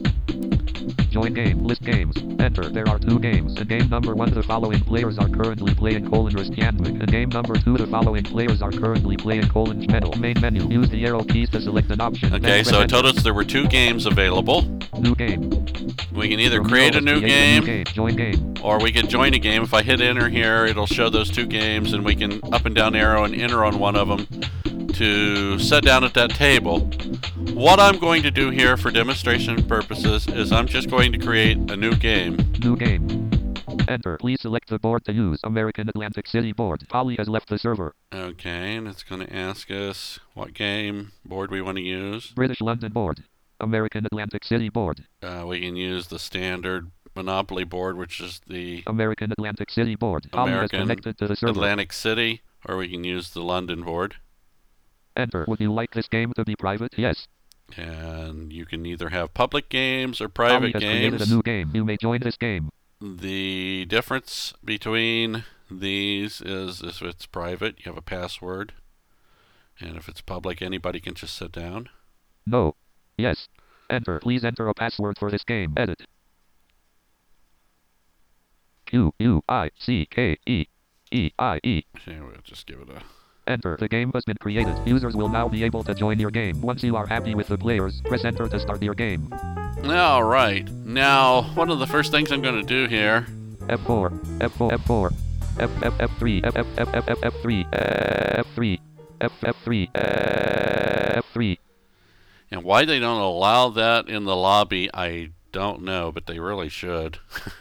Join game. List games. Enter. There are two games. In game number one, the following players are currently playing colon Ristyanwick. In game number two, the following players are currently playing colon Menno. Main menu. Use the arrow keys to select an option. Okay, Then so press it told enter. us there were two games available. New game. We can either Romero create a has new created game, A new game. Join game. or we can join a game. If I hit enter here, it'll show those two games, and we can up and down arrow and enter on one of them to sit down at that table. What I'm going to do here for demonstration purposes is I'm just going to create a new game. New game. Enter. Please select the board to use. American Atlantic City board. Polly has left the server. Okay, and it's going to ask us what game board we want to use. British London board. American Atlantic City board. Uh, we can use the standard Monopoly board, which is the American Atlantic City board. Polly has American connected to the server. Atlantic City, or we can use the London board. Enter. Would you like this game to be private? Yes. And you can either have public games or Ali private has games. created a new game. You may join this game. The difference between these is if it's private, you have a password. And if it's public, anybody can just sit down. No. Yes. Enter. Please enter a password for this game. Edit. Q U I C K E E I E. Okay, we'll just give it a... Enter. The game has been created. Users will now be able to join your game. Once you are happy with the players, press enter to start your game. All right. Now, one of the first things I'm going to do here... F four. F four. F four. F F F three. F F F F F F three. F three. F F three. F three. And why they don't allow that in the lobby, I don't know, but they really should.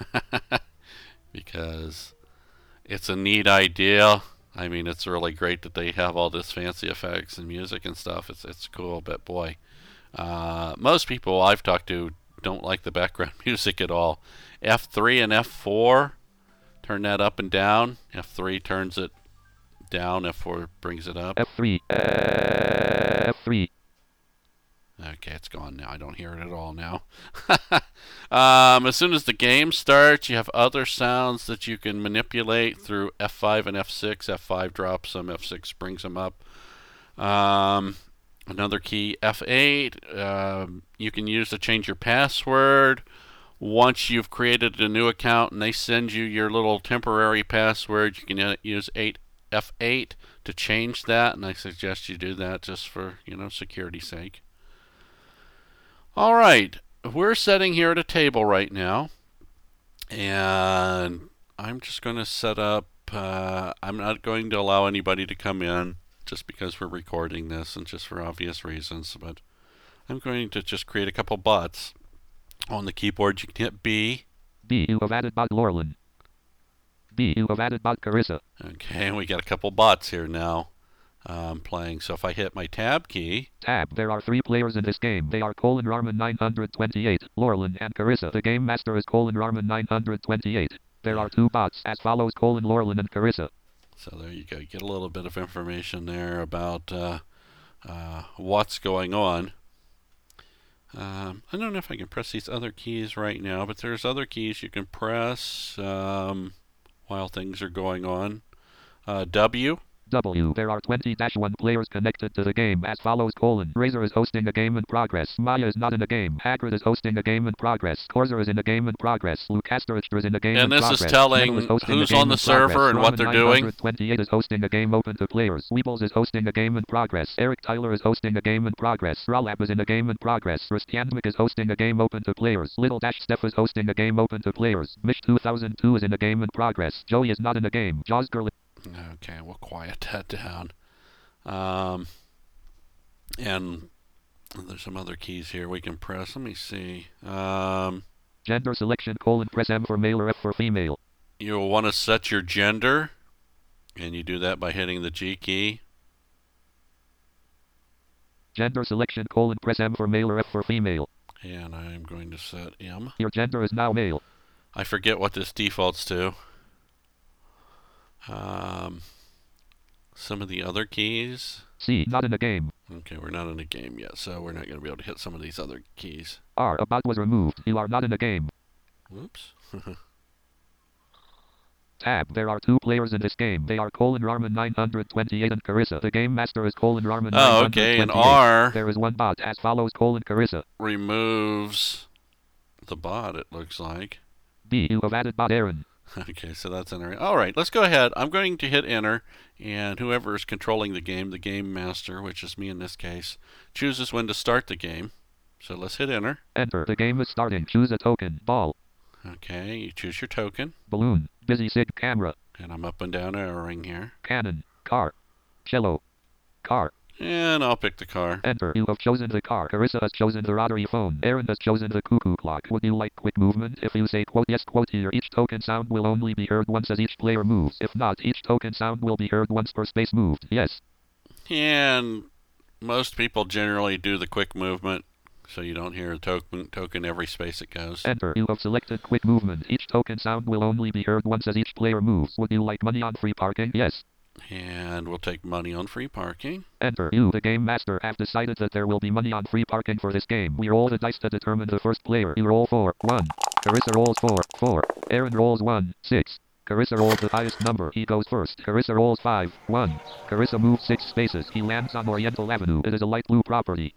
Because it's a neat idea. I mean, it's really great that they have all this fancy effects and music and stuff. It's it's cool, but boy, uh, most people I've talked to don't like the background music at all. F three and F four, turn that up and down. F three turns it down. F four brings it up. F three. F three. Okay, it's gone now. I don't hear it at all now. um, as soon as the game starts, you have other sounds that you can manipulate through F five and F six. F five drops them, F six brings them up. Um, another key, F eight, um, you can use to change your password. Once you've created a new account and they send you your little temporary password, you can use eight F eight to change that, and I suggest you do that just for, you know, security's sake. All right, we're sitting here at a table right now, and I'm just going to set up, uh, I'm not going to allow anybody to come in just because we're recording this and just for obvious reasons, but I'm going to just create a couple bots. On the keyboard, you can hit B. B, you have added bot Lorlin. B, you have added bot Carissa. Okay, and we got a couple bots here now. Um, playing. So if I hit my tab key... Tab. There are three players in this game. They are Colin Rarman nine twenty-eight, Lorlin, and Carissa. The game master is Colin Rarman nine twenty-eight. There are two bots as follows: Colin, Lorlin, and Carissa. So there you go. You get a little bit of information there about uh, uh, what's going on. Um, I don't know if I can press these other keys right now, but there's other keys you can press um, while things are going on. Uh, W. W. There are twenty dash one players connected to the game as follows: Colon. Razor is hosting a game in progress. Maya is not in a game. Hagrid is hosting a game in progress. Corsair is in a game in progress. Lucaster is in a game and in progress. And this is telling is who's on the server and what they're doing. twenty-eight is hosting a game open to players. Weebles is hosting a game in progress. Eric Tyler is hosting a game in progress. Ralab is in a game in progress. Ristyanmik is hosting a game open to players. Little Dash Steph is hosting a game open to players. Mish two thousand two is in a game in progress. Joey is not in a game. Jaws Girl. Okay, we'll quiet that down. Um, and there's some other keys here we can press. Let me see. Um, gender selection, colon, press M for male or F for female. You'll want to set your gender, and you do that by hitting the G key. Gender selection, colon, press M for male or F for female. And I'm going to set M. Your gender is now male. I forget what this defaults to. Um, some of the other keys. C, not in the game. Okay, we're not in the game yet, so we're not going to be able to hit some of these other keys. R, a bot was removed. You are not in the game. Whoops. Tab, there are two players in this game. They are Colin Rarman nine twenty-eight and Carissa. The game master is Colin Rarman oh, okay, and R. There is one bot as follows: Colin, Carissa. Removes the bot, it looks like. B, you have added bot Aaron. Okay, so that's entering. All right, let's go ahead. I'm going to hit enter, and whoever is controlling the game, the game master, which is me in this case, chooses when to start the game. So let's hit enter. Enter. The game is starting. Choose a token. Ball. Okay, you choose your token. Balloon. Busy Sig. Camera. And I'm up and down arrowing here. Cannon. Car. Cello. Car. And I'll pick the car. Enter. You have chosen the car. Carissa has chosen the rotary phone. Aaron has chosen the cuckoo clock. Would you like quick movement? If you say quote yes quote here, each token sound will only be heard once as each player moves. If not, each token sound will be heard once per space moved. Yes. And most people generally do the quick movement, so you don't hear a token, token every space it goes. Enter. You have selected quick movement. Each token sound will only be heard once as each player moves. Would you like money on free parking? Yes. And we'll take money on free parking. Enter. You, the game master, have decided that there will be money on free parking for this game. We roll the dice to determine the first player. You roll four, one. Carissa rolls four, four. Aaron rolls one, six. Carissa rolls the highest number. He goes first. Carissa rolls five, one. Carissa moves six spaces. He lands on Oriental Avenue. It is a light blue property.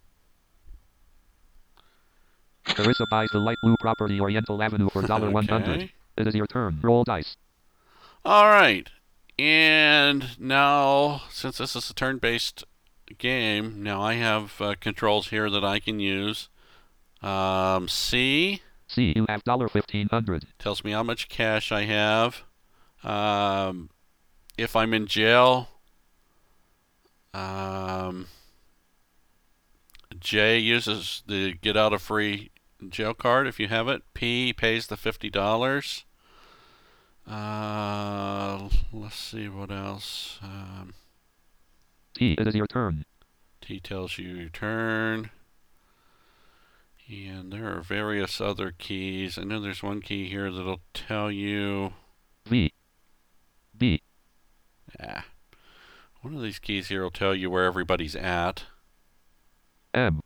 Carissa buys the light blue property Oriental Avenue for one hundred. Okay. It is your turn. Roll dice. All right. And now, since this is a turn-based game, now I have uh, controls here that I can use. Um, C. C, you have fifteen hundred. Tells me how much cash I have. Um, if I'm in jail. Um, J uses the get out of free jail card if you have it. P pays the fifty dollars. Uh, let's see what else. Um, T, it is your turn. T tells you your turn. And there are various other keys. I know there's one key here that'll tell you. V. B. Ah, one of these keys here will tell you where everybody's at. M.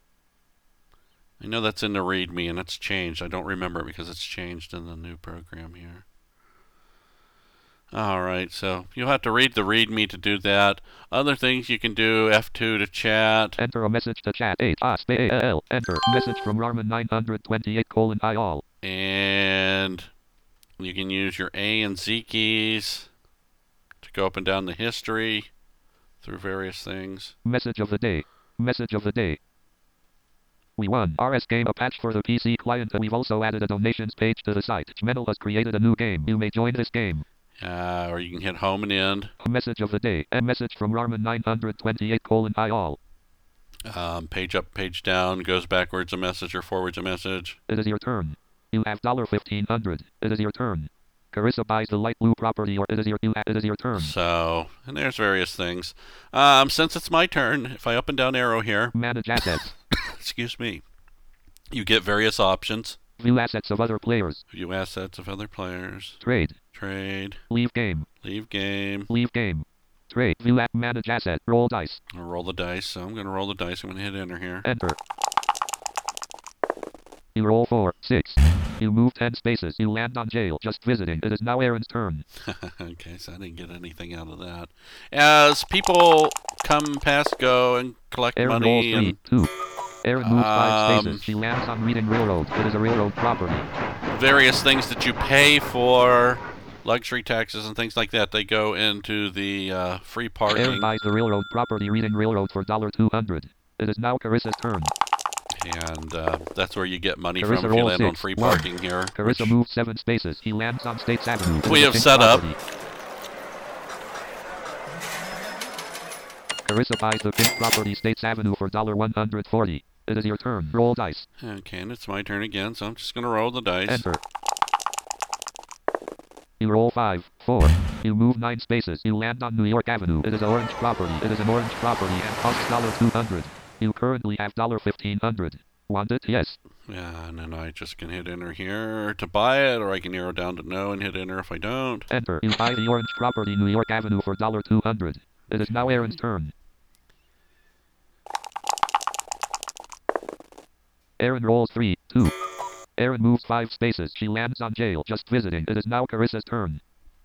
I know that's in the README and it's changed. I don't remember it because it's changed in the new program here. Alright, so you'll have to read the README to do that. Other things you can do, F two to chat. Enter a message to chat. H A S P A L. Enter. Message from Raman nine twenty-eight colon I all. And you can use your A and Z keys to go up and down the history through various things. Message of the day. Message of the day. We won. R S game a patch for the P C client. We've also added a donations page to the site. Chmenel has created a new game. You may join this game. Uh, or you can hit home and end. A message of the day. A message from Raman nine twenty-eight colon I all. Um, page up, page down, goes backwards a message or forwards a message. It is your turn. You have fifteen hundred. It is your turn. Carissa buys the light blue property, or it is your you ha- it is your turn. So, and there's various things. Um, since it's my turn, if I up and down arrow here, manage assets. excuse me, you get various options. View assets of other players. View assets of other players. Trade. Trade. Leave game. Leave game. Leave game. Trade. View app. Manage asset. Roll dice. I'll roll the dice. So I'm going to roll the dice. I'm going to hit enter here. Enter. You roll four, six. You move ten spaces. You land on jail. Just visiting. It is now Aaron's turn. Okay, so I didn't get anything out of that. As people come, pass, go, and collect Aaron money. rolls three, and two. Aaron moves five Um, spaces. She lands on Reading Railroad. It is a railroad property. various things that you pay for, luxury taxes and things like that, they go into the uh, free Aaron parking. buys the railroad property Reading Railroad for two hundred. It is now Carissa's turn. And uh, that's where you get money Carissa from if you rolls land on six, free one. parking here. Carissa which moves seven spaces. He lands on States Avenue. It we is a have pink set up. property. Carissa buys the pink property States Avenue for one hundred forty. It is your turn. Roll dice. Okay, and it's my turn again, so I'm just going to roll the dice. Enter. You roll five, four. You move nine spaces. You land on New York Avenue. It is an orange property. It is an orange property and costs two hundred. You currently have fifteen hundred. Want it? Yes. Yeah, and then I just can hit enter here to buy it, or I can arrow down to no and hit enter if I don't. Enter. You buy the orange property New York Avenue for two hundred. It is now Aaron's turn. Aaron rolls three, two. Aaron moves five spaces. She lands on jail. Just visiting. It is now Carissa's turn.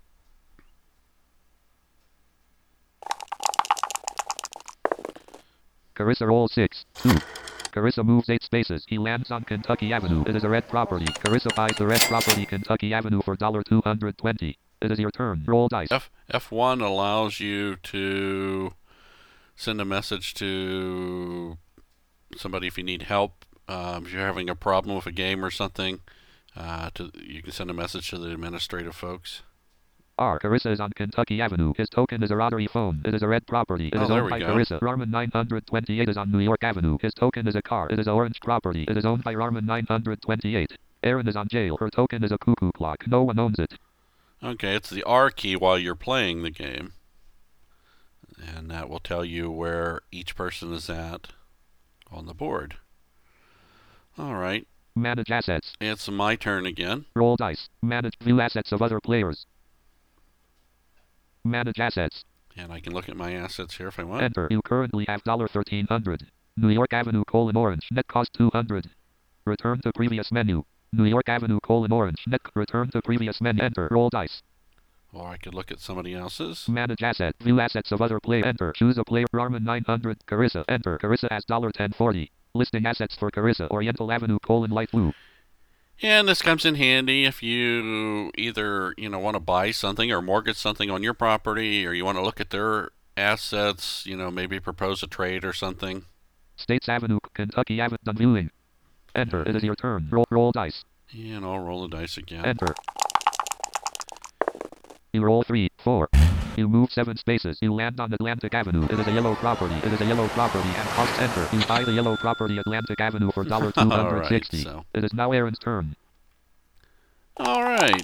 Carissa rolls six, two. Carissa moves eight spaces. He lands on Kentucky Avenue. It is a red property. Carissa buys the red property Kentucky Avenue for two hundred twenty. It is your turn. Roll dice. F F1 allows you to send a message to somebody if you need help. Um, if you're having a problem with a game or something, uh, to, you can send a message to the administrative folks. R. Carissa is on Kentucky Avenue. His token is a rotary phone. It is a red property. It Oh, is there owned we by go. Carissa. Raman nine twenty-eight is on New York Avenue. His token is a car. It is an orange property. It is owned by Raman nine twenty-eight. Aaron is on jail. Her token is a cuckoo clock. No one owns it. Okay, it's the R key while you're playing the game. And that will tell you where each person is at on the board. Alright, Manage assets. it's my turn again. Roll dice. Manage view assets of other players. Manage assets. And I can look at my assets here if I want. Enter. You currently have thirteen hundred dollars. New York Avenue, colon orange. Net cost two hundred dollars. Return to previous menu. New York Avenue, colon orange. Net. Return to previous menu. Enter. Roll dice. Or I could look at somebody else's. Manage asset. View assets of other player. Enter. Choose a player. Ramen nine hundred. Carissa. Enter. Carissa has ten forty. Listing assets for Carissa. Oriental Avenue, colon light blue. And this comes in handy if you either, you know, want to buy something or mortgage something on your property, or you want to look at their assets, you know, maybe propose a trade or something. States Avenue, Kentucky Avenue, done viewing. Enter. It is your turn. Roll, roll dice. And I'll roll the dice again. Enter. You roll three, four. You move seven spaces. You land on Atlantic Avenue. It is a yellow property. It is a yellow property and cost enter. You buy the yellow property Atlantic Avenue for two hundred sixty dollars. Right, so. It is now Aaron's turn. All right.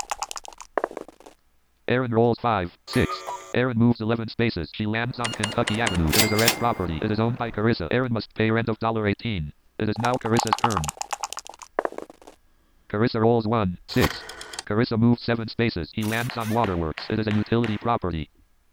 Aaron rolls five, six. Aaron moves eleven spaces. She lands on Kentucky Avenue. It is a red property. It is owned by Carissa. Aaron must pay rent of eighteen dollars. It is now Carissa's turn. Carissa rolls one, six. Carissa moves seven spaces. He lands on Waterworks. It is a utility property.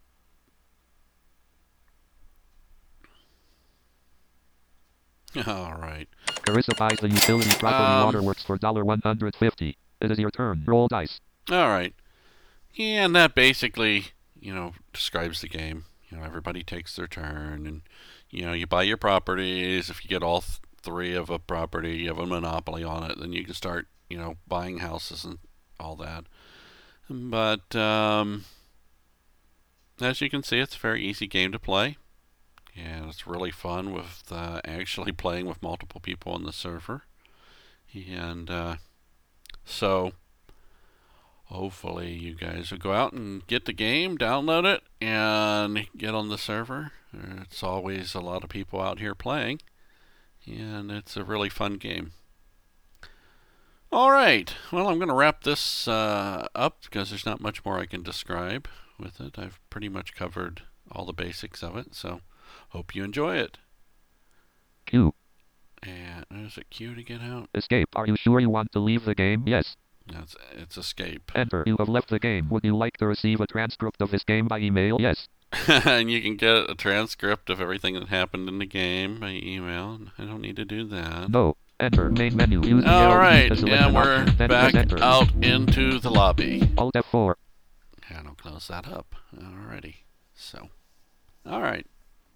All right. Carissa buys the utility property Um, Waterworks for one hundred fifty dollars. It is your turn. Roll dice. All right. Yeah, and that basically, you know, describes the game. You know, everybody takes their turn, and, you know, you buy your properties. If you get all th- three of a property, you have a monopoly on it, then you can start, you know, buying houses and all that. But um, as you can see, it's a very easy game to play, and it's really fun with uh, actually playing with multiple people on the server. And uh, so hopefully you guys will go out and get the game, download it, and get on the server. It's always a lot of people out here playing, and it's a really fun game. All right. Well, I'm going to wrap this uh, up because there's not much more I can describe with it. I've pretty much covered all the basics of it, so hope you enjoy it. Q. And is it Q to get out? Escape. Are you sure you want to leave the game? Yes. That's it's escape. Enter. You have left the game. Would you like to receive a transcript of this game by email? Yes. And you can get a transcript of everything that happened in the game by email. I don't need to do that. No. Enter. Main menu. Use the All arrow right, keys to select and an we're option, then back press enter. out into the lobby. Alt F four. And I'll close that up. Alrighty. So, all right.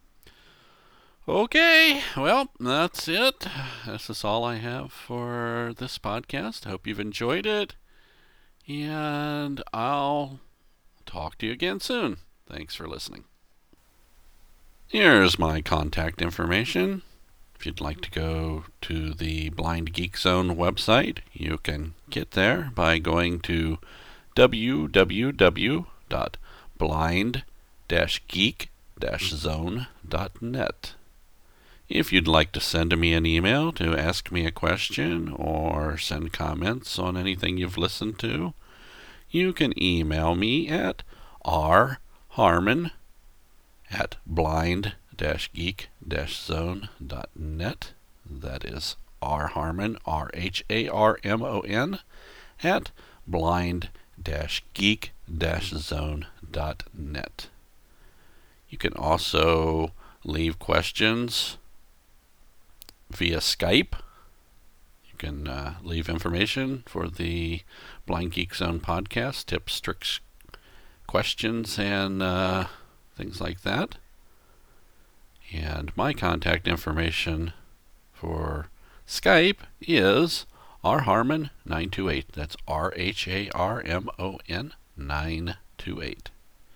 Okay, well, that's it. This is all I have for this podcast. I hope you've enjoyed it. And I'll talk to you again soon. Thanks for listening. Here's my contact information. If you'd like to go to the Blind Geek Zone website, you can get there by going to w w w dot blind dash geek dash zone dot net. If you'd like to send me an email to ask me a question or send comments on anything you've listened to, you can email me at rharmon at blind dash geek dash zone dot net. That is rharmon, R H A R M O N, at blind dash geek dash zone dot net. You can also leave questions via Skype. You can uh, leave information for the Blind Geek Zone podcast, tips, tricks, questions, and uh, things like that. And my contact information for Skype is rharmon nine two eight. That's R H A R M O N nine two eight.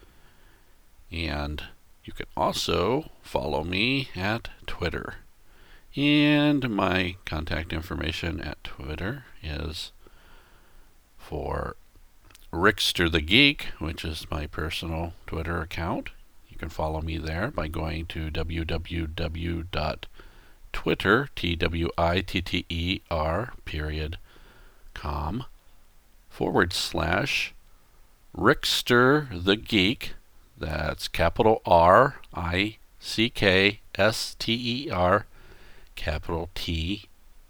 And you can also follow me at Twitter. And my contact information at Twitter is for Rickster the Geek, which is my personal Twitter account. You can follow me there by going to w w w dot twitter, T W I T T E R, period, com, forward slash Rickster the Geek. That's capital R I C K S T E R, capital T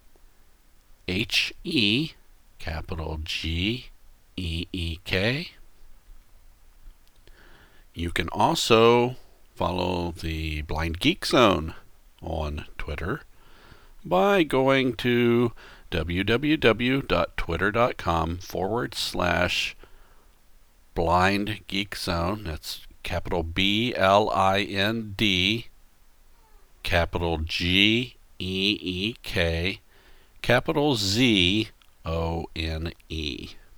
H E, capital G E E K. You can also follow the Blind Geek Zone on Twitter by going to www.twitter.com forward slash Blind Geek Zone. That's capital B L I N D, capital G E E K, capital Z O N E.